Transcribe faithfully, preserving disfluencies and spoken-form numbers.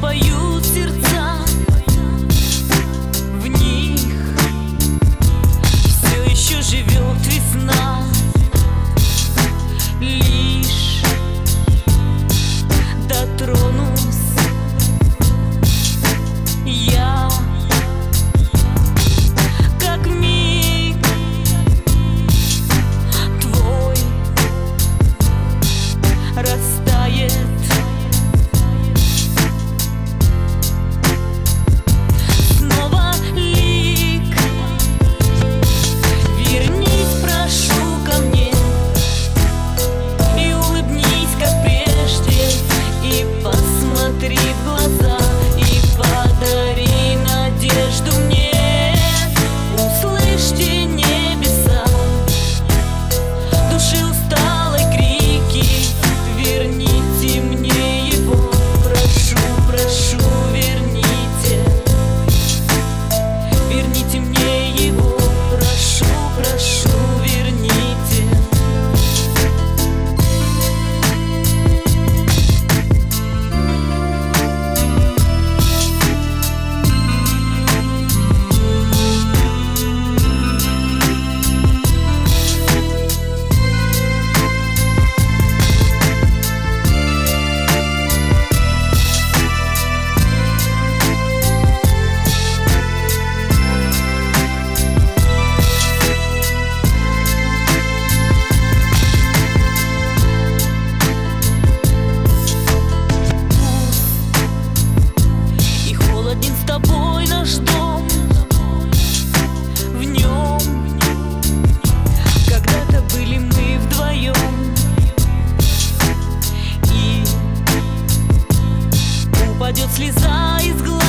поют сердца, в них все еще живет весна. Лишь дотронусь я, как миг твой растает. Снова лик, вернись, прошу, ко мне, и улыбнись, как прежде, и посмотри в глаза, и подари надежду мне. Услышьте, небеса, души усталой крики, верните мне его, прошу, прошу, верните, верните мне его, прошу, прошу, верните. С тобой наш дом, в нем когда-то были мы вдвоем, и упадет слеза из глаз.